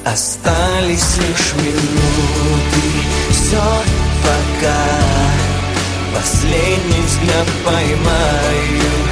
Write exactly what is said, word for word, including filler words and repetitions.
Остались лишь минуты, все пока. Последний взгляд поймаю